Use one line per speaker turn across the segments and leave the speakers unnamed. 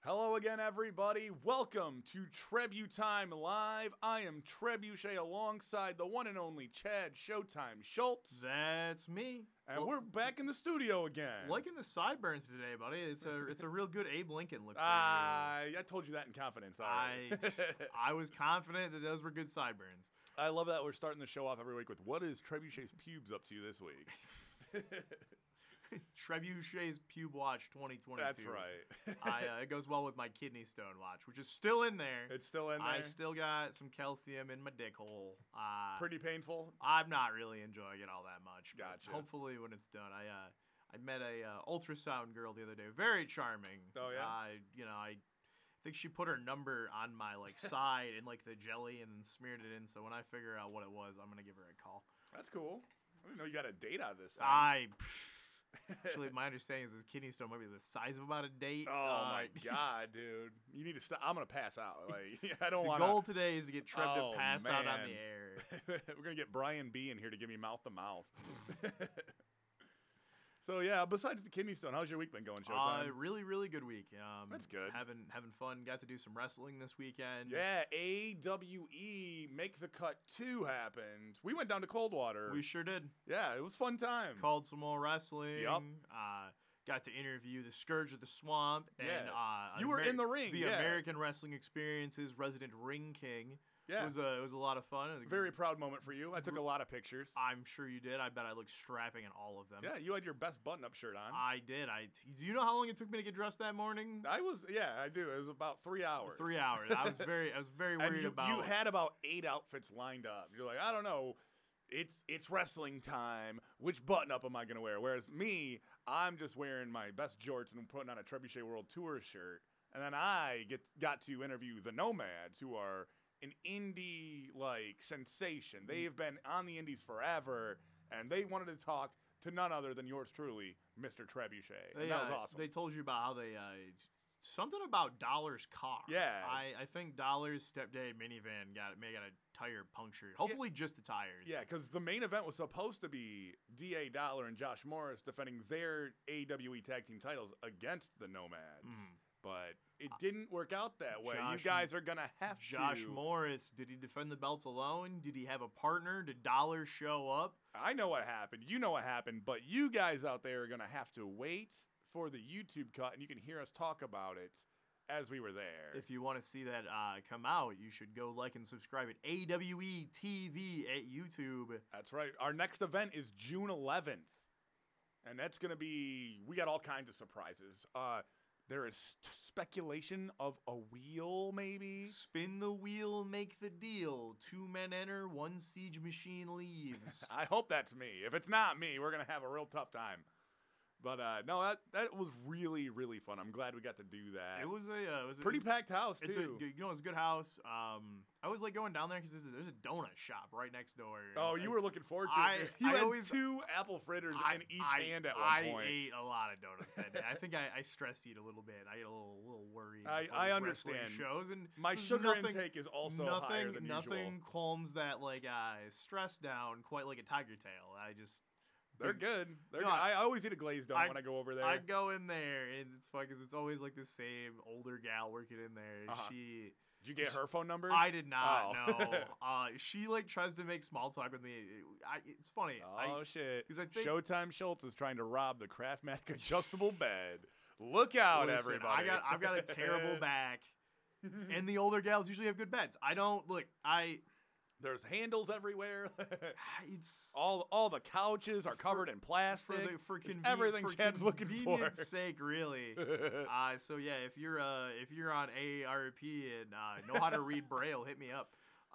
Hello again, everybody. Welcome to Trebutime Live. I am Trebuchet alongside the one and only Chad Showtime Schultz.
That's me.
And we're back in the studio again.
Liking the sideburns today, buddy. It's a real good Abe Lincoln look for you.
I told you that in confidence already.
I was confident that those were good sideburns.
I love that we're starting the show off every week with what is Trebuchet's pubes up to this week?
Trebuchet's Pube Watch 2022.
That's right.
It goes well with my kidney stone watch, which is still in there.
It's still in there?
I still got some calcium in my dick hole.
Pretty painful?
I'm not really enjoying it all that much.
Gotcha.
Hopefully when it's done. I met a ultrasound girl the other day. Very charming.
Oh, yeah?
I think she put her number on my side in the jelly and then smeared it in. So when I figure out what it was, I'm gonna give her a call.
That's cool. I didn't know you got a date out of this thing.
Actually, my understanding is this kidney stone might be the size of about a date.
Oh my god, dude! You need to stop. I'm gonna pass out. I don't want.
The goal today is to get Trev to pass out on the air.
We're gonna get Brian B in here to give me mouth to mouth. So yeah, besides the kidney stone, how's your week been going, Showtime?
Really, really good week.
That's good.
Having fun. Got to do some wrestling this weekend.
Yeah, AWE Make the Cut 2 happened. We went down to Coldwater.
We sure did.
Yeah, it was a fun time.
Called some more wrestling.
Yep.
Got to interview the Scourge of the Swamp. And,
you were in the ring.
The American Wrestling Experience's resident ring king.
Yeah.
It was a lot of fun. It was a
very proud moment for you. I took a lot of pictures.
I'm sure you did. I bet I looked strapping in all of them.
Yeah, you had your best button-up shirt on.
I did. Do you know how long it took me to get dressed that morning?
I do. It was about 3 hours.
3 hours. I was very worried about.
You had about 8 outfits lined up. You're like, I don't know. It's wrestling time. Which button-up am I going to wear? Whereas me, I'm just wearing my best jorts and putting on a Trebuchet World Tour shirt. And then I got to interview the Nomads, who are an indie sensation. They've been on the indies forever, and they wanted to talk to none other than yours truly, Mr. Trebuchet. And that was awesome.
They told you about how they something about Dollar's car.
Yeah.
I think Dollar's stepdad minivan may got a tire punctured. Hopefully just the tires.
Yeah, because the main event was supposed to be D.A. Dollar and Josh Morris defending their AWE tag team titles against the Nomads. But it didn't work out that way. You guys are going to have to.
Josh Morris, did he defend the belts alone? Did he have a partner? Did Dollar show up?
I know what happened. You know what happened. But you guys out there are going to have to wait for the YouTube cut, and you can hear us talk about it as we were there.
If you want to see that come out, you should go like and subscribe at AWE TV at YouTube.
That's right. Our next event is June 11th. And that's going to be, we got all kinds of surprises. There is speculation of a wheel, maybe.
Spin the wheel, make the deal. 2 men enter, 1 siege machine leaves.
I hope that's me. If it's not me, we're going to have a real tough time. But no, that was really, really fun. I'm glad we got to do that.
It was a
pretty packed house too.
It's a good house. I was going down there because there's a donut shop right next door.
Oh, you were looking forward to it. You had 2 apple fritters in each hand at one point.
I ate a lot of donuts that day. I think I stress eat a little bit. I get a little worried.
I understand.
Shows and
my sugar intake is also higher than usual.
Nothing calms that stress down quite like a Tiger Tail.
They're good. Good. I always eat a glazed donut when I go over there.
I go in there, and it's fun because it's always the same older gal working in there.
Did you get her phone number?
I did not, no. She tries to make small talk with me. It's funny.
Oh, shit.
I think
Showtime Schultz is trying to rob the Craftmatic adjustable bed. Look out, everybody.
I've got a terrible back, and the older gals usually have good beds.
There's handles everywhere.
It's
all the couches are covered in plastic.
For
everything Chad's looking for.
Convenience sake, really. So yeah, if you're on AARP and know how to read Braille, hit me up.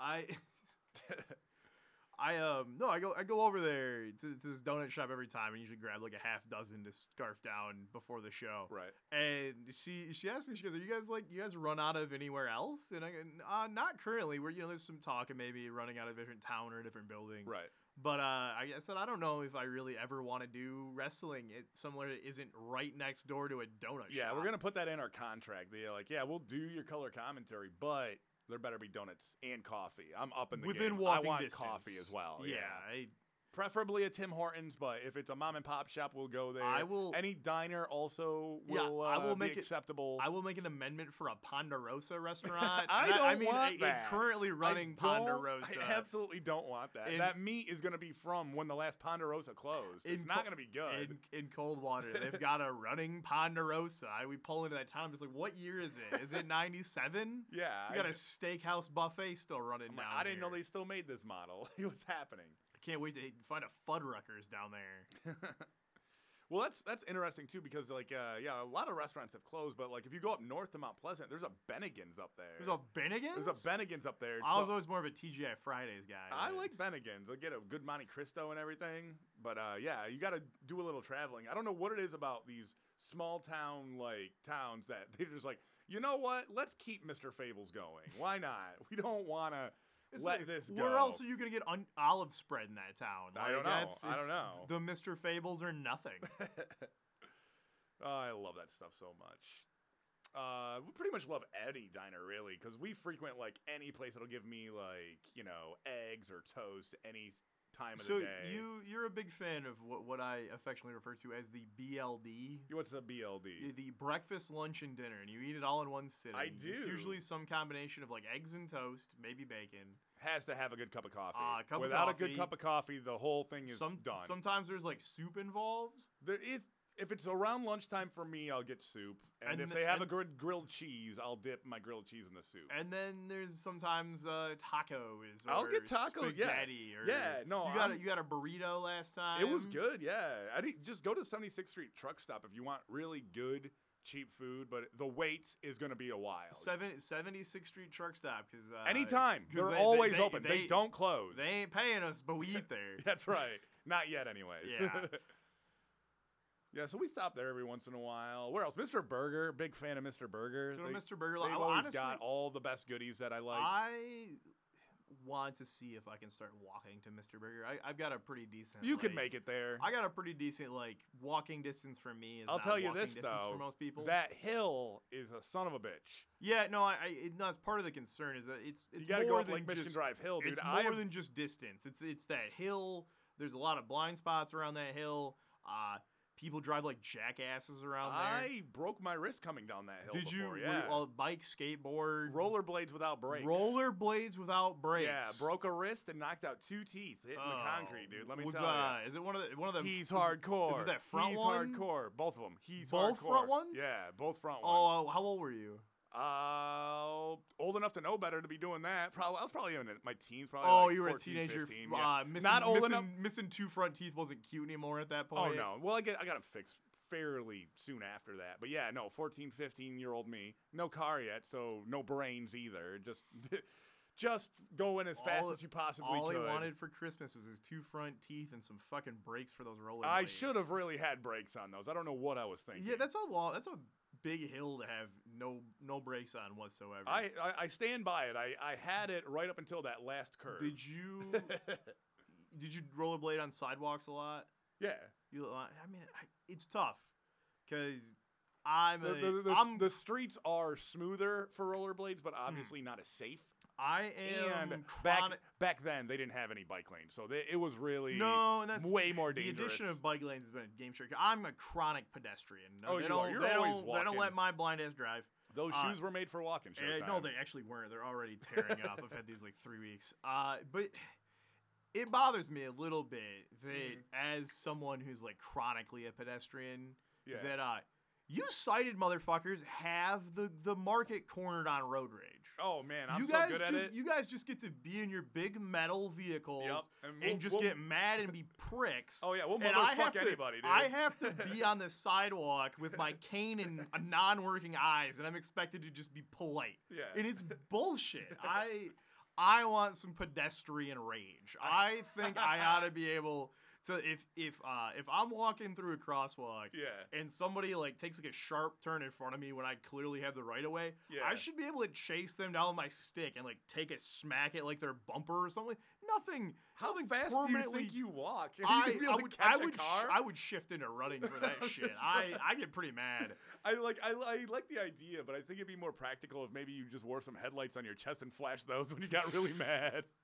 I go over there to this donut shop every time and usually grab a half dozen to scarf down before the show.
Right.
And she asked me, she goes, "Are you guys run out of anywhere else?" And I go, "Not currently. We're there's some talk of maybe running out of a different town or a different building."
Right.
But I said I don't know if I really ever want to do wrestling somewhere that isn't right next door to a donut shop.
Yeah, we're gonna put that in our contract. They're we'll do your color commentary, but there better be donuts and coffee. I'm up in the
within
game.
walking
I want
distance.
coffee as well.
Yeah.
Preferably a Tim Hortons, but if it's a mom and pop shop, we'll go there.
I will.
Any diner also will,
I will
be
make it
acceptable.
I will make an amendment for a Ponderosa restaurant.
I don't want that.
Currently running Ponderosa.
I absolutely don't want that. That meat is going to be from when the last Ponderosa closed. It's not going to be good.
In Coldwater, they've got a running Ponderosa. We pull into that town. I'm just like, what year is it? Is it 97?
Yeah.
We got a steakhouse buffet still running down
I didn't know
here.
they still made this model. What's happening?
I can't wait to find a Fuddruckers down there.
Well, that's interesting too because a lot of restaurants have closed, but like if you go up north to Mount Pleasant, there's a Bennigan's up there.
There's a Bennigan's?
There's a Bennigan's up there.
I was always more of a TGI Fridays guy.
I like Bennigan's. I get a good Monte Cristo and everything, but you got to do a little traveling. I don't know what it is about these small town towns that they're just like, you know what? Let's keep Mr. Fables going. Why not? We don't want to. Let this go.
Where else are you going to get olive spread in that town?
I don't know. I don't know.
The Mr. Fables are nothing.
I love that stuff so much. We pretty much love any diner, really, because we frequent, any place that'll give me, eggs or toast any time of the day.
So you're a big fan of what I affectionately refer to as the BLD.
What's the BLD?
The breakfast, lunch, and dinner, and you eat it all in one sitting.
I do.
It's usually some combination of eggs and toast, maybe bacon.
Has to have a good cup of coffee.
Without
a good cup of coffee, the whole thing is done.
Sometimes there's soup involved.
There is. If it's around lunchtime for me, I'll get soup. And if they have a good grilled cheese, I'll dip my grilled cheese in the soup.
And then there's sometimes tacos. Or
I'll get tacos,
spaghetti. You got a burrito last time.
It was good, yeah. Just go to 76th Street Truck Stop if you want really good, cheap food. But the wait is going to be a while.
76th Street Truck Stop.
Anytime. They're always open. They don't close.
They ain't paying us, but we eat there.
That's right. Not yet, anyways.
Yeah.
Yeah, so we stop there every once in a while. Where else? Mr. Burger. Big fan of Mr. Burger.
Mr. Burger.
They've always got all the best goodies that I like.
I want to see if I can start walking to Mr. Burger. I've got a pretty decent.
You can make it there.
I got a pretty decent walking distance from me.
I'll tell you this
though, for most people,
that hill is a son of a bitch.
Yeah, no, that's part of the concern is that it's
you gotta
more
go up
than
Michigan
just,
Drive Hill, dude.
It's more than just distance. It's that hill. There's a lot of blind spots around that hill. People drive like jackasses around there.
I broke my wrist coming down that hill.
Did
before,
you?
Yeah.
Bike, skateboard,
rollerblades without brakes.
Rollerblades without brakes.
Yeah, broke a wrist and knocked out 2 teeth hitting the concrete, dude. Let me tell you.
Is it one of the?
He's hardcore.
Is it that front
He's
one?
hardcore. Both of them. He's
both
hardcore.
Front ones?
Yeah, both front
ones.
ones.
Oh, how old were you?
Old enough to know better to be doing that. I was probably in my teens. Probably.
You were
14,
a teenager.
15, yeah.
Not old enough. Missing 2 front teeth wasn't cute anymore at that point.
Oh no. Well, I got them fixed fairly soon after that. But yeah, no, 14, 15-year-old me. No car yet, so no brains either. Just going as fast as you possibly could.
All he wanted for Christmas was his 2 front teeth and some fucking brakes for those rollerblades.
I should have really had brakes on those. I don't know what I was thinking.
Yeah, that's a big hill to have no brakes on whatsoever.
I stand by it. I had it right up until that last curve.
Did you rollerblade on sidewalks a lot?
Yeah.
It's tough because
the streets are smoother for rollerblades, but obviously not as safe.
I am
and back then they didn't have any bike lanes, so it was really way more dangerous.
The addition of bike lanes has been a game changer. I'm a chronic pedestrian.
You're always walking.
They don't let my blind ass drive.
Those shoes were made for walking.
No, they actually weren't. They're already tearing up. I've had these 3 weeks. But it bothers me a little bit that as someone who's chronically a pedestrian, that you sighted motherfuckers have the market cornered on road rage.
Oh man, I'm so good at it.
You guys just get to be in your big metal vehicles
and
just get mad and be pricks.
Oh yeah, we'll motherfuck anybody, dude.
I have to be on the sidewalk with my cane and non-working eyes, and I'm expected to just be polite.
Yeah,
and it's bullshit. I want some pedestrian rage. I think I ought to be able to if I'm walking through a crosswalk and somebody takes a sharp turn in front of me when I clearly have the right of way, I should be able to chase them down with my stick and take a smack at their bumper or something. Nothing.
How fast do you think you walk?
I would shift into running for that shit. I get pretty mad.
I like the idea, but I think it'd be more practical if maybe you just wore some headlights on your chest and flashed those when you got really mad.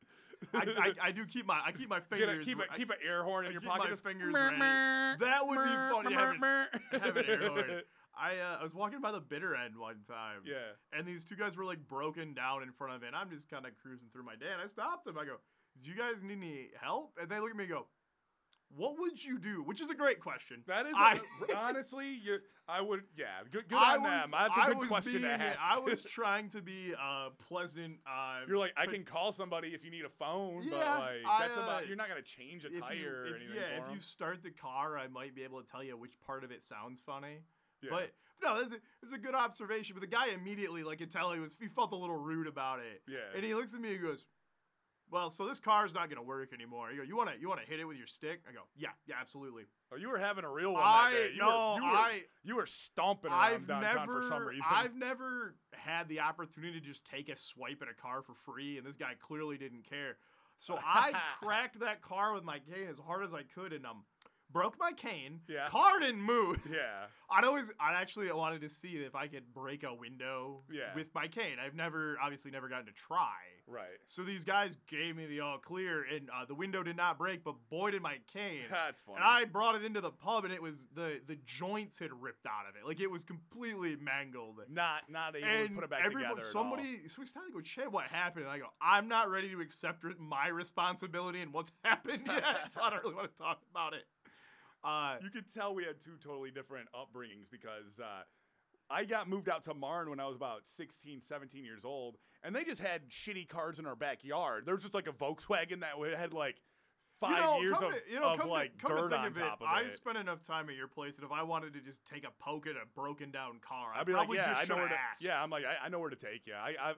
I do keep my fingers.
Keep an air horn in your pocket.
My fingers ready. That would be funny. Have an air horn. I was walking by the bitter end one time.
Yeah.
And these two guys were like broken down in front of it. And I'm just kind of cruising through my day. And I stopped them. I go, do you guys need any help? And they look at me and go, what would you do? Which is a great question.
That is, honestly, I would, good on them. That's a good question to ask.
I was trying to be pleasant.
You're like, I can call somebody if you need a phone, but like, that's about, you're not going to change a tire or anything for
if you start the car, I might be able to tell you which part of it sounds funny.
Yeah.
But no, it's a good observation. But the guy immediately, like, could tell he felt a little rude about it.
Yeah.
And he looks at me and goes, well, so this car's not gonna work anymore. You go, you wanna hit it with your stick? I go, yeah, absolutely.
Oh, you were having a real one that day. You were stomping around downtown for some reason.
I've never had the opportunity to just take a swipe at a car for free, and this guy clearly didn't care. So I cracked that car with my cane as hard as I could, and broke my cane.
Yeah.
Car didn't move.
Yeah.
I actually wanted to see if I could break a window with my cane. I've obviously never gotten to try.
Right.
So these guys gave me the all clear, and the window did not break, but boy did my cane.
That's funny.
And I brought it into the pub, and it was the joints had ripped out of it. Like, it was completely mangled.
Not able to put it back together
so we started to go, Chad, what happened? And I go, I'm not ready to accept my responsibility and what's happened yet, so I don't really want to talk about it.
You could tell we had two totally different upbringings because I got moved out to Marne when I was about 16, 17 years old, and they just had shitty cars in our backyard. There was just like a Volkswagen that had like 5 years of dirt on top of it.
I spent enough time at your place that if I wanted to just take a poke at a broken down car,
I'd be like, I know where to. Yeah, I'm like, I know where to take you.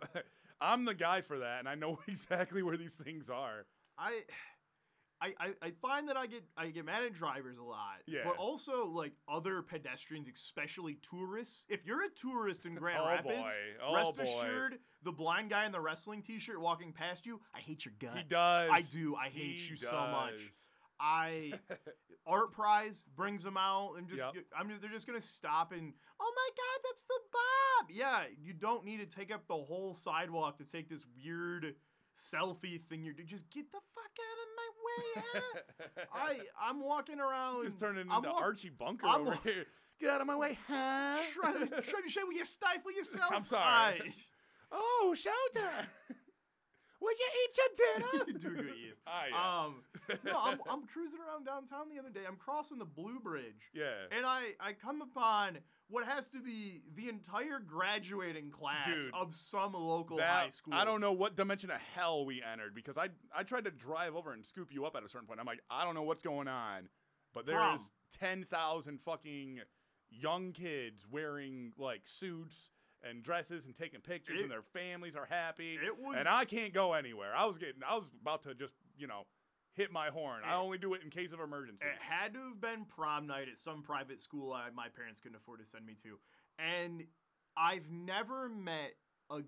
I'm the guy for that, and I know exactly where these things are.
I find that I get mad at drivers a lot, but also like other pedestrians, especially tourists. If you're a tourist in Grand Rapids, rest assured, the blind guy in the wrestling t-shirt walking past you, I hate your guts.
He does.
I do. I hate you so much. Art Prize brings them out, and they're just gonna stop and, oh my God, that's the Bob. Yeah, you don't need to take up the whole sidewalk to take this weird selfie thing. Just get the fuck out of my way. I'm walking around.
Just turning into Archie Bunker over here. Get out of my way, huh?
Try to will you stifle yourself?
I'm sorry. Oh, shelter. Will you eat your dinner?
You do good, Ian. No, I'm cruising around downtown the other day. I'm crossing the Blue Bridge.
Yeah.
And I come upon what has to be the entire graduating class of some local high school.
I don't know what dimension of hell we entered because I tried to drive over and scoop you up at a certain point. I'm like, I don't know what's going on, but there is 10,000 fucking young kids wearing like suits and dresses and taking pictures, and their families are happy. And I can't go anywhere. I was about to just, hit my horn. I only do it in case of emergency.
It had to have been prom night at some private school my parents couldn't afford to send me to. And I've never met I've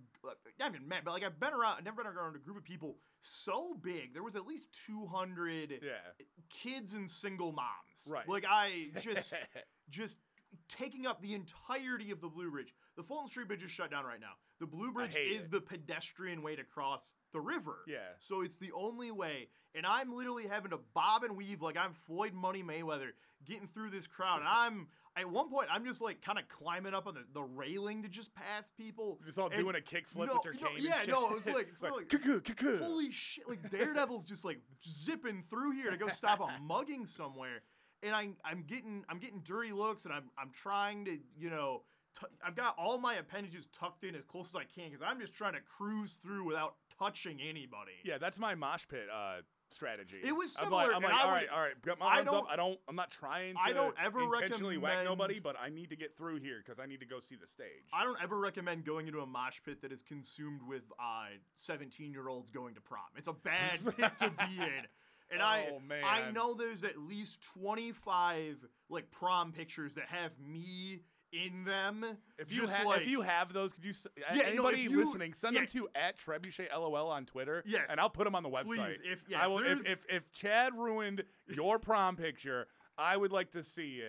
never been around a group of people so big. There was at least 200 kids and single moms.
Right.
Like, I just taking up the entirety of the Blue Bridge. The Fulton Street Bridge is shut down right now. The Blue Bridge is the pedestrian way to cross the river.
Yeah.
So it's the only way. And I'm literally having to bob and weave like I'm Floyd Money Mayweather getting through this crowd. And at one point, I'm just like kind of climbing up on the railing to just pass people.
Just all doing a kickflip with your cane.
It was like holy shit. Like Daredevil's just like zipping through here to go stop a mugging somewhere. And I'm getting dirty looks, and I'm trying to, I've got all my appendages tucked in as close as I can because I'm just trying to cruise through without touching anybody.
Yeah, that's my mosh pit strategy.
It was similar.
I'm like, all right, got my arms up. I'm not trying to intentionally whack nobody, but I need to get through here because I need to go see the stage.
I don't ever recommend going into a mosh pit that is consumed with 17-year-olds going to prom. It's a bad pit to be in. And I know there's at least 25 like prom pictures that have me in them.
If you have those, could you? Anybody listening, send them to @TrebuchetLOL on Twitter.
Yes,
and I'll put them on the website.
Please,
if Chad ruined your prom picture, I would like to see it.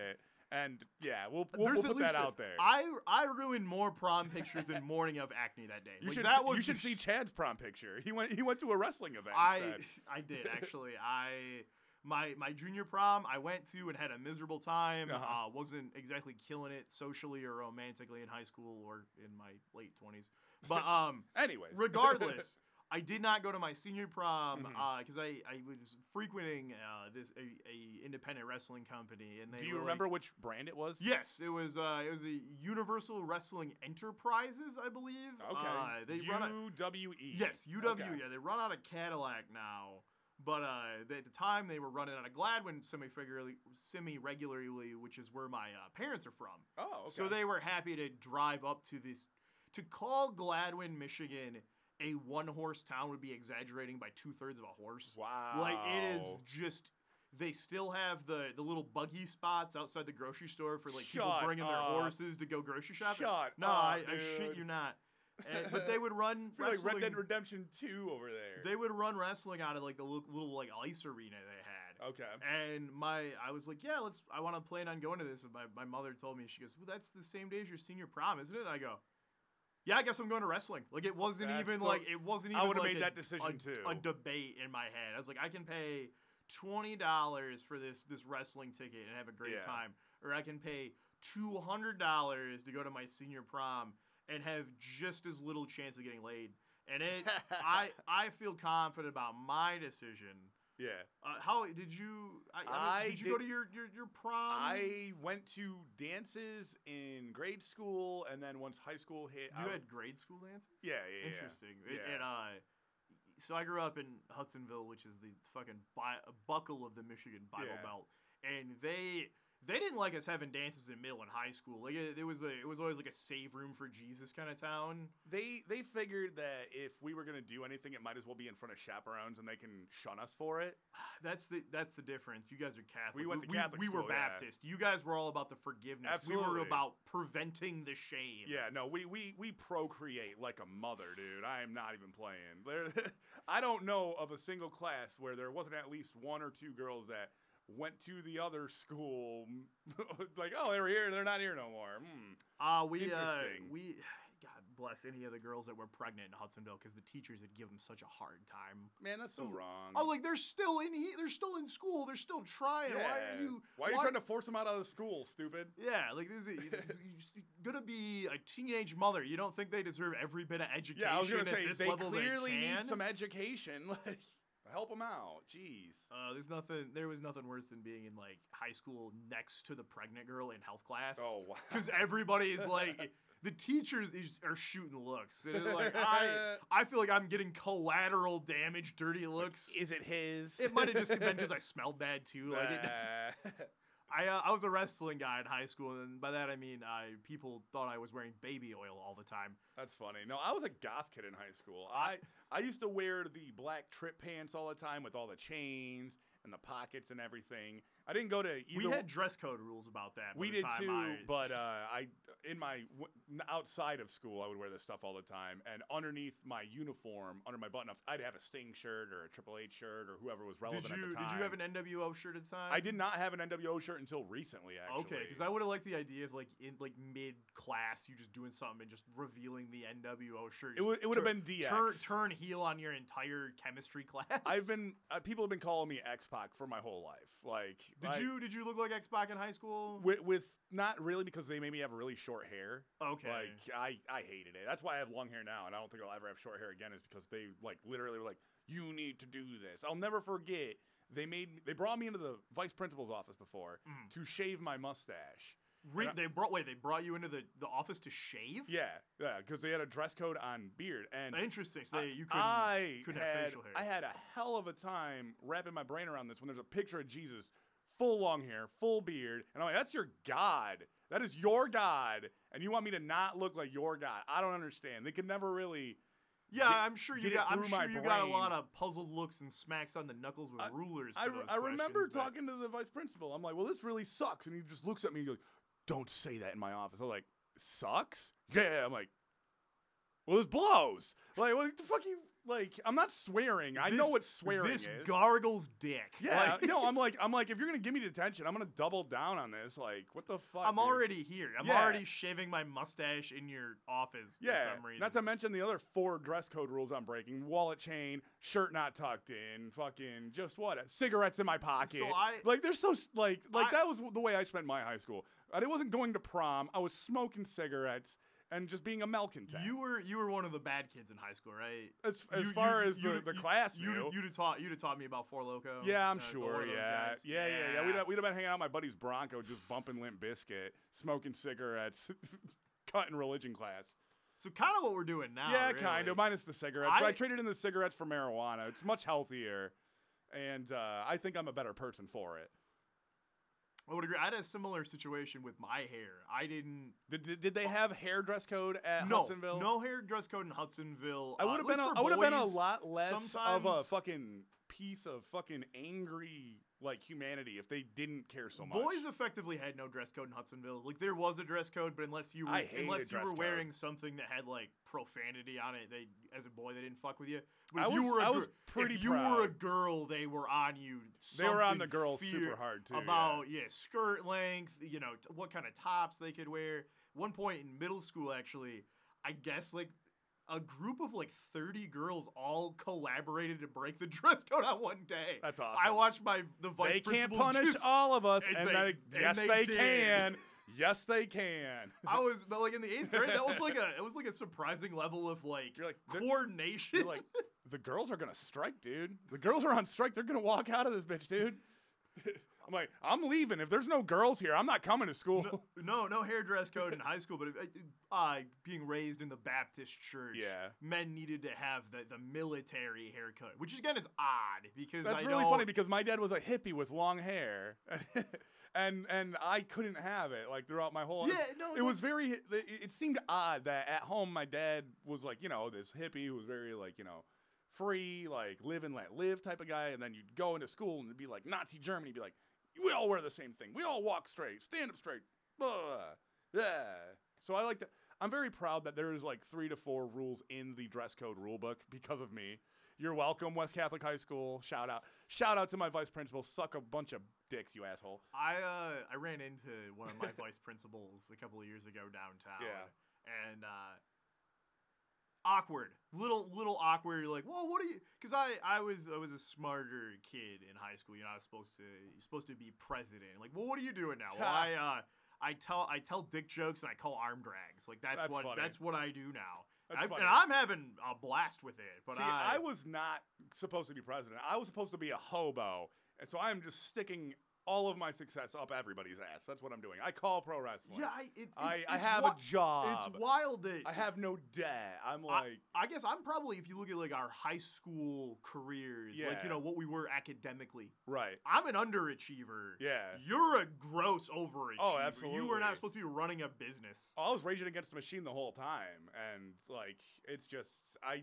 And yeah, we'll put that out there.
I ruined more prom pictures than Morning of Acne that day.
You should see Chad's prom picture. He went to a wrestling event.
I did actually. My junior prom I went to and had a miserable time. Wasn't exactly killing it socially or romantically in high school or in my late 20s. But
anyways,
regardless. I did not go to my senior prom because I was frequenting a independent wrestling company. And
do you remember which brand it was?
Yes, it was the Universal Wrestling Enterprises, I believe.
Okay. UWE.
Yes, UWE. Okay. Yeah, they run out of Cadillac now, but at the time they were running out of Gladwin semi-regularly, which is where my parents are from.
Oh, okay.
So they were happy to drive up to call Gladwin, Michigan, a one-horse town would be exaggerating by 2/3 of a horse.
Wow.
Like, it is just... They still have the little buggy spots outside the grocery store for, like, people bringing their horses to go grocery shopping. I shit you not. But they would run wrestling...
like Red Dead Redemption 2 over there.
They would run wrestling out of, like, the little like, ice arena they had.
Okay.
And I was like, yeah, I want to plan on going to this. And my mother told me, she goes, well, that's the same day as your senior prom, isn't it? And I go... Yeah, I guess I'm going to wrestling. Like, it wasn't even I would have
made that decision too.
A debate in my head. I was like, I can pay $20 for this wrestling ticket and have a great time, or I can pay $200 to go to my senior prom and have just as little chance of getting laid. And I feel confident about my decision.
Yeah.
How did you? Did you go to your prom?
I went to dances in grade school, and then once high school hit,
you had grade school dances.
Yeah.
Interesting. So I grew up in Hudsonville, which is the fucking buckle of the Michigan Bible Belt, and they didn't like us having dances in middle and high school. Like it was always like a save room for Jesus kind of town.
They figured that if we were gonna do anything, it might as well be in front of chaperones, and they can shun us for it.
That's the difference. You guys are Catholic.
We went to Catholic school.
We were Baptist. You guys were all about the forgiveness.
Absolutely.
We were about preventing the shame.
Yeah, no, we procreate like a mother, dude. I am not even playing. I don't know of a single class where there wasn't at least one or two girls that went to the other school, like, oh, they were here, they're not here no more. Interesting.
God bless any of the girls that were pregnant in Hudsonville, because the teachers would give them such a hard time.
Man, that's so wrong.
Oh, like, they're still in school, they're still trying.
Yeah. Why are you trying to force them out of school, stupid?
Yeah, like, you're gonna be a teenage mother. You don't think they deserve every bit of education?
Yeah, I was gonna say,
they
clearly need some education. Like, help them out. Jeez.
There was nothing worse than being in, like, high school next to the pregnant girl in health class.
Oh, wow.
Because everybody is like, the teachers are shooting looks. And it's like, I feel like I'm getting collateral damage, dirty looks.
Like, is it his?
It might have just been because I smelled bad too. I was a wrestling guy in high school, and by that I mean people thought I was wearing baby oil all the time.
That's funny. No, I was a goth kid in high school. I used to wear the black trip pants all the time with all the chains and the pockets and everything. I didn't go to either.
We had dress code rules about that.
We did too, but outside of school, I would wear this stuff all the time. And underneath my uniform, under my button-ups, I'd have a Sting shirt or a Triple H shirt or whoever was relevant at the time.
Did you have an NWO shirt at the time?
I did not have an NWO shirt until recently, actually.
Okay, because I would have liked the idea of, like, in like mid-class, you just doing something and just revealing the NWO shirt.
It would have been DX.
Turn heel on your entire chemistry class.
People have been calling me X-Pac for my whole life. Like,
did you look like X-Pac in high school?
With not really, because they made me have really short hair.
Okay.
Like, I hated it. That's why I have long hair now, and I don't think I'll ever have short hair again, is because they, like, literally were like, you need to do this. I'll never forget, they brought me into the vice principal's office before to shave my mustache.
They brought you into the office to shave?
Yeah, because they had a dress code on beard. And
interesting. So you couldn't have facial hair.
I had a hell of a time wrapping my brain around this when there's a picture of Jesus, full long hair, full beard, and I'm like, that's your God. That is your God, and you want me to not look like your God? I don't understand. They could never really.
Yeah, I'm sure you got a lot of puzzled looks and smacks on the knuckles with rulers.
I remember talking to the vice principal. I'm like, well, this really sucks, and he just looks at me and goes, don't say that in my office. I'm like, sucks? Yeah. I'm like, well, this blows. Like, what the fuck you? like, I'm not swearing. I know what swearing is.
This gargle's dick.
Yeah, no, I'm like, if you're gonna give me detention, I'm gonna double down on this. Like, what the fuck?
I'm
dude?
already here. I'm already shaving my mustache in your office for some reason.
Not to mention the other 4 dress code rules I'm breaking: wallet chain, shirt not tucked in, fucking just what, cigarettes in my pocket. So there's so that was the way I spent my high school. I wasn't going to prom. I was smoking cigarettes. And just being a malcontent.
You were one of the bad kids in high school, right?
As far as the class knew.
You'd have taught me about Four Loko.
Yeah, I'm sure. Yeah. We'd have been hanging out my buddy's Bronco, just bumping Limp Bizkit, smoking cigarettes, cutting religion class.
So kind of what we're doing now.
Yeah,
really.
kind of. Minus the cigarettes. I traded in the cigarettes for marijuana. It's much healthier, and I think I'm a better person for it.
I would agree. I had a similar situation with my hair. I didn't.
Did they have hair dress code at Hudsonville?
No hair dress code in Hudsonville.
I would have been a lot less of a fucking piece of fucking angry humanity if they didn't care so much.
Boys effectively had no dress code in Hudsonville. Like, there was a dress code, but unless you were wearing something that had profanity on it, as a boy they didn't fuck with you. But if you were a girl, they were on you.
They were on the girls super hard too.
About skirt length, what kind of tops they could wear. One point in middle school, actually, I guess a group of 30 girls all collaborated to break the dress code on one day.
That's awesome.
I watched the vice principal.
They can't punish all of us, yes they can. Yes, they can.
But in the 8th grade, that was a surprising level of coordination.
You're like, the girls are gonna strike, dude. The girls are on strike. They're gonna walk out of this bitch, dude. I'm like, I'm leaving. If there's no girls here, I'm not coming to school.
No hair dress code in high school, but being raised in the Baptist church, men needed to have the military haircut, which again is odd because
that's really funny because my dad was a hippie with long hair. And I couldn't have it throughout my whole life. It was very. It seemed odd that at home my dad was this hippie who was very free, live and let live type of guy, and then you'd go into school and it'd be Nazi Germany, be we all wear the same thing, we all walk straight, stand up straight, yeah. So I'm very proud that there's 3 to 4 rules in the dress code rule book because of me. You're welcome, West Catholic High School. Shout out to my vice principal. Suck a bunch of dicks, you asshole.
I ran into one of my vice principals a couple of years ago downtown. Yeah. And awkward, little awkward. You're like, well, what are you? Because I was a smarter kid in high school. You're supposed to be president. Like, well, what are you doing now? Well, I tell dick jokes and I call arm drags. That's what I do now. And I'm having a blast with it. But
I was not supposed to be president. I was supposed to be a hobo, and so I'm just sticking all of my success up everybody's ass. That's what I'm doing. I call pro wrestling.
Yeah,
I have a job.
It's wild that
I have no debt. I'm
I guess I'm probably, if you look at our high school careers, what we were academically.
Right.
I'm an underachiever.
Yeah.
You're a gross overachiever.
Oh, absolutely.
You were not supposed to be running a business.
I was raging against the machine the whole time, and it's just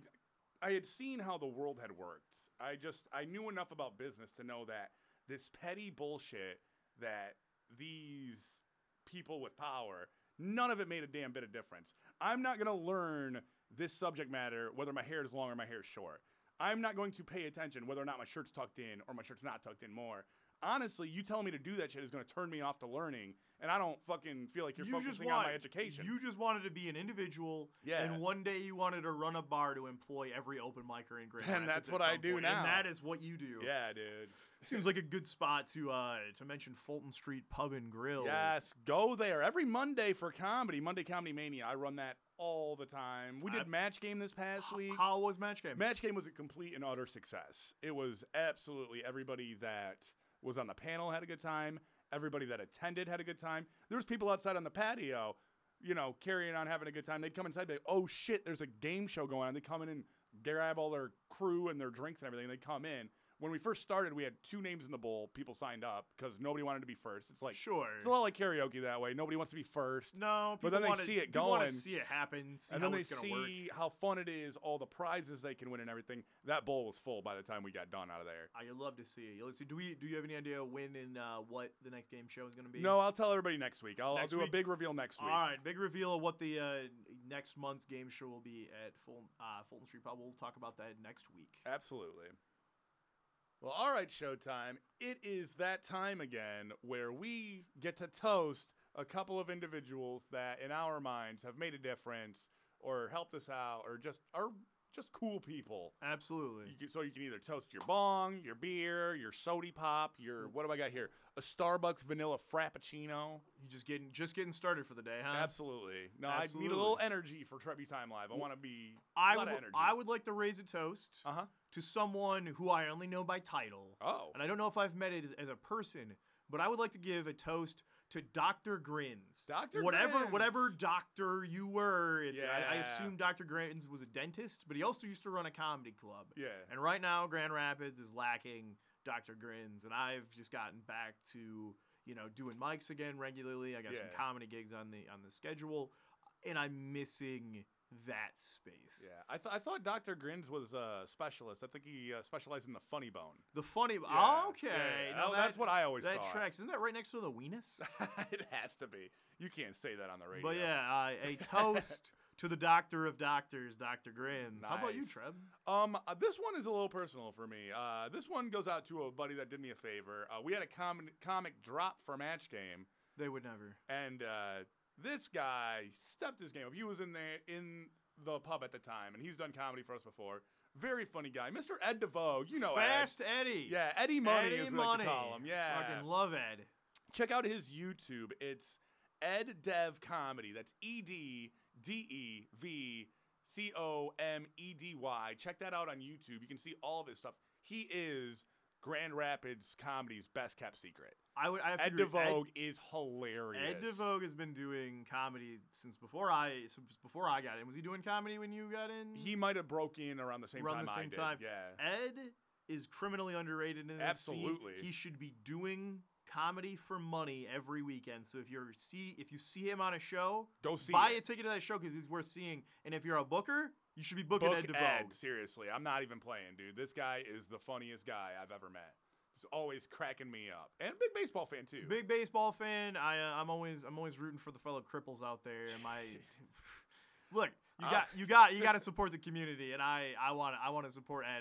I had seen how the world had worked. I knew enough about business to know that this petty bullshit that these people with power, none of it made a damn bit of difference. I'm not going to learn this subject matter whether my hair is long or my hair is short. I'm not going to pay attention whether or not my shirt's tucked in or my shirt's not tucked in more. Honestly, you telling me to do that shit is going to turn me off to learning, and I don't fucking feel like you're focusing on my education.
You just wanted to be an individual, and one day you wanted to run a bar to employ every open micer in Grand Rapids.
And that's what I do now.
And that is what you do.
Yeah, dude.
Seems like a good spot to mention Fulton Street Pub and Grill.
Yes, go there every Monday for comedy. Monday Comedy Mania. I run that all the time. We did Match Game this past week.
How was Match Game?
Match Game was a complete and utter success. It was absolutely everybody that was on the panel had a good time. Everybody that attended had a good time. There was people outside on the patio, carrying on, having a good time. They'd come inside and be like, oh shit, there's a game show going on. They come in and grab all their crew and their drinks and everything. They come in. When we first started, we had 2 names in the bowl. People signed up because nobody wanted to be first. It's
sure.
It's a lot like karaoke that way. Nobody wants to be first.
No,
but then they see it going.
Want to see it happen.
And then they see how fun it is, all the prizes they can win and everything. That bowl was full by the time we got done out of there.
I'd love to see it. Do you have any idea when and what the next game show is going to be?
No, I'll tell everybody next week. I'll do a big reveal next week.
All right, big reveal of what the next month's game show will be at Fulton Street Pub. We'll talk about that next week.
Absolutely. Well, all right, Showtime. It is that time again where we get to toast a couple of individuals that, in our minds, have made a difference or helped us out or just are just cool people.
Absolutely.
So you can either toast your bong, your beer, your sody pop, your what do I got here? A Starbucks vanilla frappuccino.
You just getting started for the day, huh?
Absolutely. No,
Absolutely.
I need a little energy for Trebby Time Live. I want to be a lot of energy.
I would like to raise a toast to someone who I only know by title.
Oh.
And I don't know if I've met it as a person, but I would like to give a toast to Dr. Grins.
Dr.
Whatever
Grins.
doctor you were. I
Yeah.
assume Dr. Grins was a dentist, but he also used to run a comedy club.
Yeah.
And right now, Grand Rapids is lacking Dr. Grins, and I've just gotten back to, doing mics again regularly. I got some comedy gigs on the schedule, and I'm missing that space.
Yeah, I thought Dr. Grins was a specialist. I think he specialized in the funny bone.
The funny, okay.
Yeah.
Now
that's what I always thought.
That tracks. Isn't that right next to the weenus?
It has to be. You can't say that on the radio.
But yeah, a toast to the doctor of doctors, Dr. Grins.
Nice.
How about you, Treb?
This one is a little personal for me. This one goes out to a buddy that did me a favor. We had a comic drop for Match Game.
They would never.
And this guy stepped his game up. He was in the pub at the time, and he's done comedy for us before. Very funny guy. Mr. Ed DeVoe. You know
Fast
Ed.
Eddie.
Yeah, Eddie Money
Eddie
is what
Money.
I like to call him. Yeah.
Fucking love Ed.
Check out his YouTube. It's Ed Dev Comedy. That's EDDEVCOMEDY. Check that out on YouTube. You can see all of his stuff. He is Grand Rapids comedy's best kept secret. Ed DeVoe is hilarious.
Ed DeVoe has been doing comedy since before I got in. Was he doing comedy when you got in?
He might have broke in around the same time I did. Yeah.
Ed is criminally underrated in this
Absolutely.
scene. He should be doing comedy for money every weekend. So if you see him on a show,
go see
buy a ticket to that show because he's worth seeing. And if you're a booker, you should be booking Ed DeVoe.
Seriously, I'm not even playing, dude. This guy is the funniest guy I've ever met. He's always cracking me up, and a big baseball fan too.
Big baseball fan. I'm always rooting for the fellow cripples out there. Look, you got to support the community, and I want to support Ed.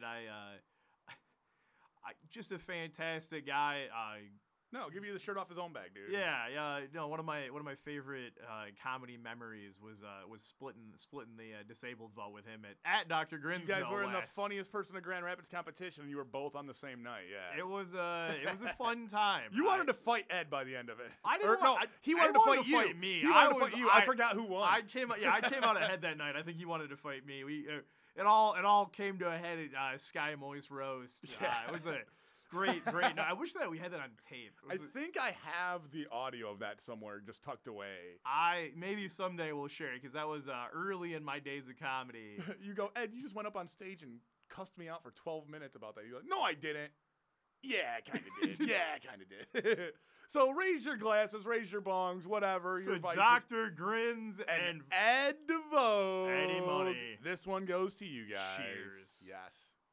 I just a fantastic guy.
No, give you the shirt off his own back, dude.
Yeah. No, one of my favorite comedy memories was splitting the disabled vote with him at Dr. Grins.
You guys were in the funniest person in Grand Rapids competition, and you were both on the same night. Yeah,
it was a fun time.
You wanted to fight Ed by the end of it.
I didn't.
He wanted to fight you.
Me.
He wanted to fight you. I forgot who won.
I came out ahead that night. I think he wanted to fight me. It all came to a head at Sky Moist Roast. It was a great night. I wish that we had that on tape.
I think I have the audio of that somewhere just tucked away.
Maybe someday we'll share it because that was early in my days of comedy.
You go, Ed, you just went up on stage and cussed me out for 12 minutes about that. You're like, no, I didn't. Yeah, I kind of did. Yeah, I kind of did. So raise your glasses, raise your bongs, whatever.
To Dr. Grins
and Ed DeVoe.
Eddie Money.
This one goes to you guys.
Cheers.
Yes.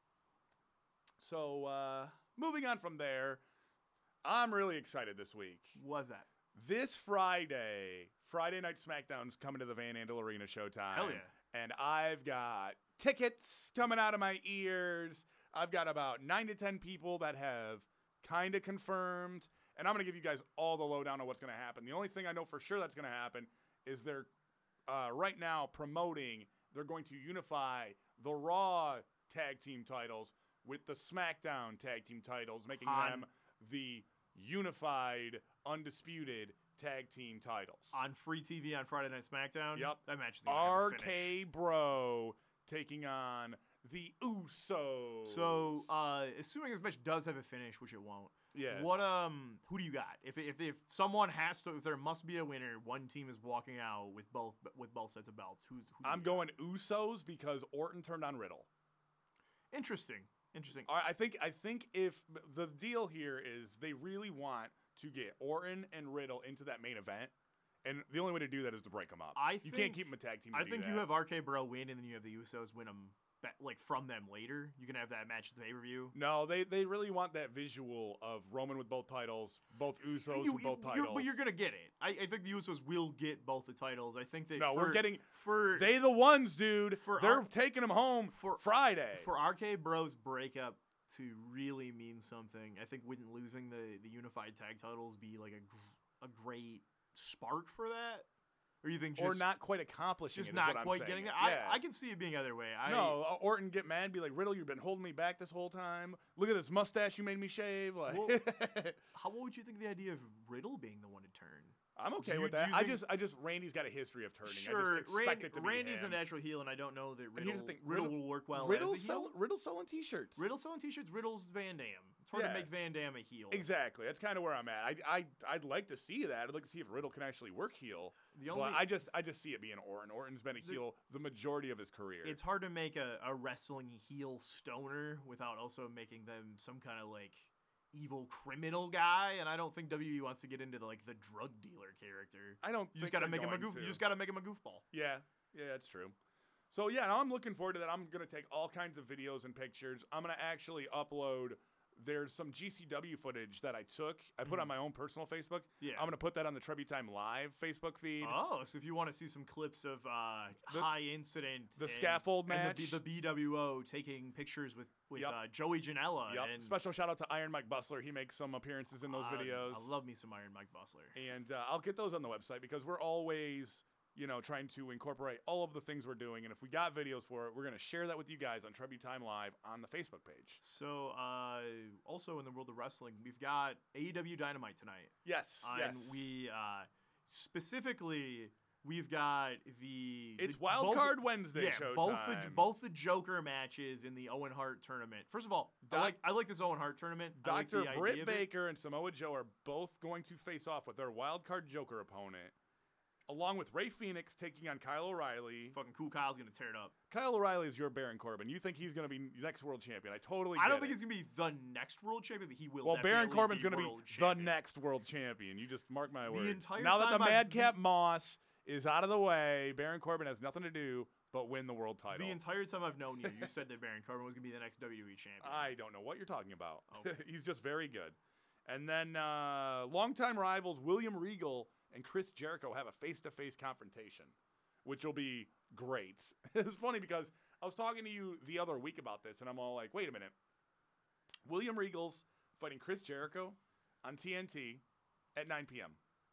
So, moving on from there, I'm really excited this week.
What's that?
This Friday Night SmackDown's coming to the Van Andel Arena Showtime.
Hell yeah.
And I've got tickets coming out of my ears. I've got about 9 to 10 people that have kind of confirmed. And I'm going to give you guys all the lowdown on what's going to happen. The only thing I know for sure that's going to happen is they're right now promoting, they're going to unify the Raw tag team titles with the SmackDown tag team titles, making them the unified, undisputed tag team titles.
On free TV on Friday Night SmackDown?
Yep.
That match is going to
RK Bro taking on the Usos.
So, assuming this match does have a finish, which it won't.
Yeah.
What who do you got? If someone has to, if there must be a winner, one team is walking out with both sets of belts. Who
I'm going Usos because Orton turned on Riddle.
Interesting.
I think if the deal here is they really want to get Orton and Riddle into that main event, And the only way to do that is to break them up. You can't keep them a tag team.
I think you have RK Bro win, and then you have the Usos win them from them later. You can have that match at the pay-per-view.
No, they really want that visual of Roman with both titles, both Usos with both titles.
But you're gonna get it. I think the Usos will get both the titles. I think that
they the ones, dude. They're taking them home for Friday.
For RK Bros breakup to really mean something, I think wouldn't losing the unified tag titles be like a great spark for that? Or you think
or not quite accomplishing
just
it,
not
is what
quite
I'm
getting
saying.
it? I can see it being either way.
Orton get mad, be like, Riddle, you've been holding me back this whole time. Look at this mustache you made me shave. Like,
what would you think of the idea of Riddle being the one to turn?
I'm okay with that. I just Randy's got a history of turning.
Sure,
I just expect it to be
Randy's
him.
a natural heel, and I don't know that
Riddle
will work well
Riddle's
as a heel.
Riddle's selling T-shirts.
Riddle's Van Damme. It's hard to make Van Damme a heel.
Exactly. That's kind of where I'm at. I'd like to see that. I'd like to see if Riddle can actually work heel. But I just see it being Orton. Orton's been a heel the majority of his career.
It's hard to make a wrestling heel stoner without also making them some kind of like evil criminal guy, and I don't think WWE wants to get into the drug dealer character.
You just gotta make him a goof.
You just gotta make him a goofball.
Yeah, that's true. So yeah, now I'm looking forward to that. I'm gonna take all kinds of videos and pictures. I'm gonna actually upload. There's some GCW footage that I took. I put on my own personal Facebook. Yeah. I'm going to put that on the Trebby Time Live Facebook feed.
Oh, so if you want to see some clips of high incident.
The scaffold match.
And the BWO taking pictures with Joey Janela.
Yep. And special shout out to Iron Mike Bustler. He makes some appearances in those videos.
I love me some Iron Mike Bustler.
And I'll get those on the website because we're always... trying to incorporate all of the things we're doing. And if we got videos for it, we're going to share that with you guys on Trebby Time Live on the Facebook page.
So, also in the world of wrestling, we've got AEW Dynamite tonight.
Yes,
And we, specifically, we've got
It's Wild Card Wednesday showtime.
Both the Joker matches in the Owen Hart tournament. First of all, I like this Owen Hart tournament.
Dr. Britt Baker and Samoa Joe are both going to face off with their Wild Card Joker opponent. Along with Ray Phoenix taking on Kyle O'Reilly.
Fucking cool Kyle's going to tear it up.
Kyle O'Reilly is your Baron Corbin. You think he's going to be next world champion. I don't
think he's going to be the next world champion, but he will.
Well, Baron Corbin's going to be the next world champion. You just mark my words. Now that the Madcap Moss is out of the way, Baron Corbin has nothing to do but win the world title.
The entire time I've known you, you said that Baron Corbin was going to be the next WWE champion.
I don't know what you're talking about.
Okay.
He's just very good. And then longtime rivals William Regal and Chris Jericho have a face-to-face confrontation, which will be great. It's funny because I was talking to you the other week about this, and I'm all like, wait a minute. William Regal's fighting Chris Jericho on TNT at 9 p.m.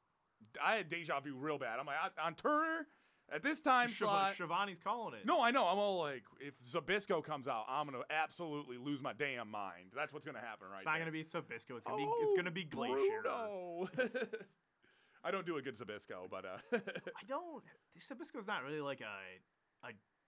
I had deja vu real bad. I'm like, on Turner? At this time slot...
Shivani's calling it.
No, I know. I'm all like, if Zbyszko comes out, I'm going to absolutely lose my damn mind. That's what's going to happen
It's not going to be Zbyszko. It's going to be Glacier.
No. I don't do a good Zbyszko, but
I don't. Zbyszko's not really like a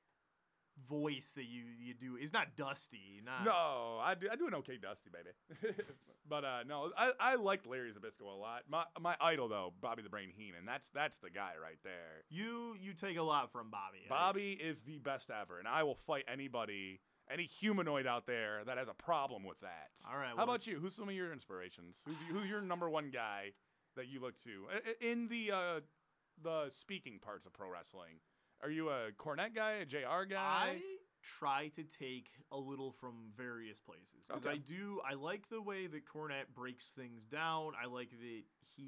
voice that you do. He's not Dusty.
No, I do an okay Dusty, baby. But no, I liked Larry Zbyszko a lot. My idol though, Bobby the Brain Heenan. That's the guy right there.
You take a lot from Bobby.
Bobby is the best ever, and I will fight anybody. Any humanoid out there that has a problem with that.
All right.
How about you? Who's some of your inspirations? Who's your number one guy that you look to in the speaking parts of pro wrestling? Are you a Cornette guy, a JR guy?
I try to take a little from various places because I like the way that Cornette breaks things down. I like that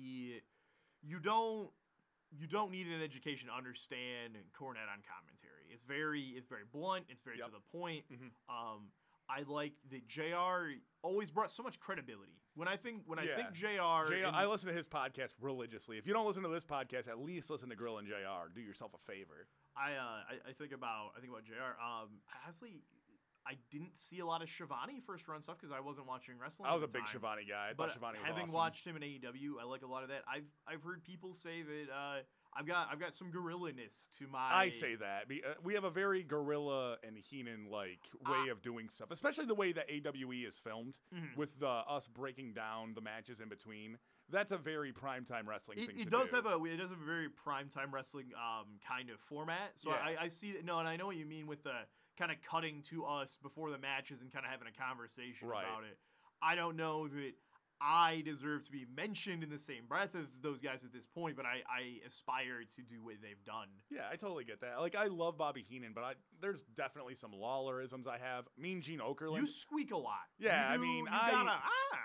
you don't need an education to understand Cornette on commentary. It's very blunt. It's very to the point.
Mm-hmm.
I like that JR always brought so much credibility. When I think JR,
I listen to his podcast religiously. If you don't listen to this podcast, at least listen to Grill and JR. Do yourself a favor.
I think about JR. Honestly, I didn't see a lot of Shivani first run stuff because I wasn't watching wrestling.
I was a big Shivani guy. I thought Shivani was
having
awesome.
watched him in AEW, I like a lot of that. I've heard people say that I've got some gorilla-ness to my.
I say that we have a very gorilla and Heenan like way of doing stuff, especially the way that AWE is filmed with us breaking down the matches in between. That's a very primetime wrestling thing.
It does have a very primetime wrestling kind of format. So yeah. I see that. No, and I know what you mean with the kind of cutting to us before the matches and kind of having a conversation about it. I don't know that I deserve to be mentioned in the same breath as those guys at this point, but I aspire to do what they've done.
Yeah, I totally get that. Like, I love Bobby Heenan, but there's definitely some Lawlerisms I have. Mean Gene Okerlund.
You squeak a lot.
Yeah,
I gotta,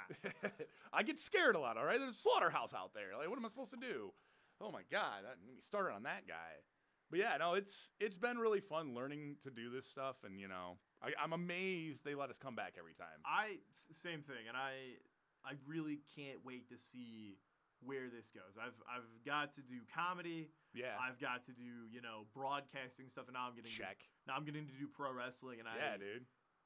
I get scared a lot, all right? There's a slaughterhouse out there. Like, what am I supposed to do? Oh, my God. Let me start on that guy. But, yeah, no, it's been really fun learning to do this stuff, and, you know, I'm amazed they let us come back every time.
Same thing, and I really can't wait to see where this goes. I've got to do comedy.
Yeah.
I've got to do, you know, broadcasting stuff, and now I'm getting to do pro wrestling, and
dude.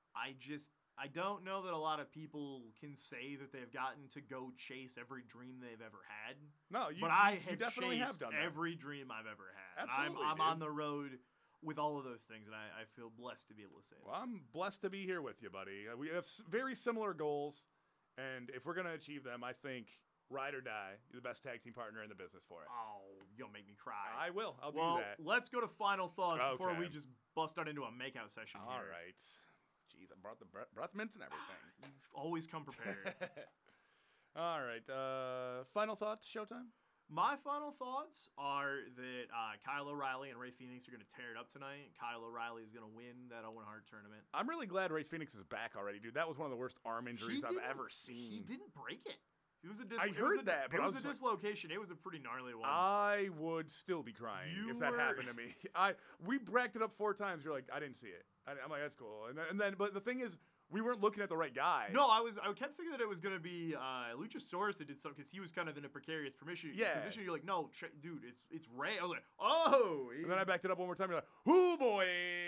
I don't know that a lot of people can say that they've gotten to go chase every dream they've ever had.
No,
but I have
definitely
chased
done that.
every dream I've ever had.
Absolutely,
I'm on the road with all of those things, and I feel blessed to be able to say that.
Well, I'm blessed to be here with you, buddy. We have very similar goals, and if we're going to achieve them, I think Ride or Die, you're the best tag team partner in the business for it.
Oh, you'll make me cry.
I will. I'll do that.
Let's go to final thoughts before we just bust out into a makeout session here.
All right. Jeez, I brought the breath mints and everything.
You always come prepared.
All right. Final thoughts, Showtime?
My final thoughts are that Kyle O'Reilly and Ray Phoenix are going to tear it up tonight. Kyle O'Reilly is going to win that Owen Hart tournament.
I'm really glad Ray Phoenix is back already, dude. That was one of the worst arm injuries I've ever seen.
He didn't break it. It was a
but
it was a dislocation. It was a pretty gnarly one.
I would still be crying if that happened to me. We bracked it up 4 times. You're like, I didn't see it. I'm like, that's cool. And then, but the thing is, we weren't looking at the right guy.
No, I kept thinking that it was going to be Luchasaurus that did something because he was kind of in a precarious position. You're like, no, dude, it's Ray. I was like, oh.
And then I backed it up one more time. You're like, oh boy.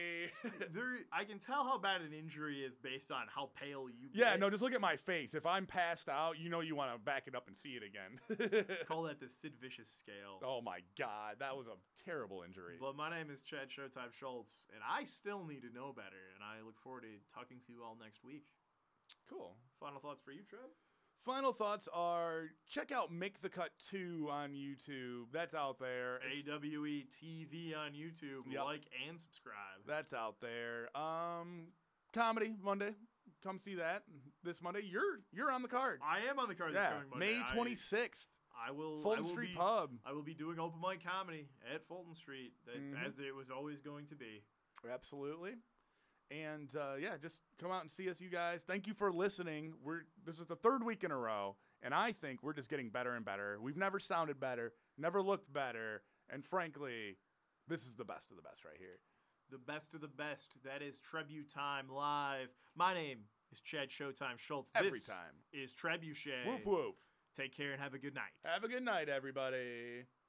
I can tell how bad an injury is based on how pale you get.
Yeah, no, just look at my face. If I'm passed out, you know you want to back it up and see it again.
Call that the Sid Vicious scale.
Oh my God, that was a terrible injury.
But my name is Chad Showtime Schultz, and I still need to know better, and I look forward to talking to you all next week.
Cool.
Final thoughts for you, Trev?
Final thoughts are check out Make the Cut 2 on YouTube. That's out there.
AWE TV on YouTube. Yep. Like and subscribe.
That's out there. Comedy Monday. Come see that this Monday. You're on the card.
I am on the card this coming Monday.
May 26th.
Fulton
Street Pub.
I will be doing open mic comedy at Fulton Street, as it was always going to be.
Absolutely. And, just come out and see us, you guys. Thank you for listening. This is the 3rd week in a row, and I think we're just getting better and better. We've never sounded better, never looked better, and frankly, this is the best of the best right here.
The best of the best. That is Tribute Time Live. My name is Chad Showtime Schultz.
This time
is Trebuchet.
Whoop whoop.
Take care and have a good night.
Have a good night, everybody.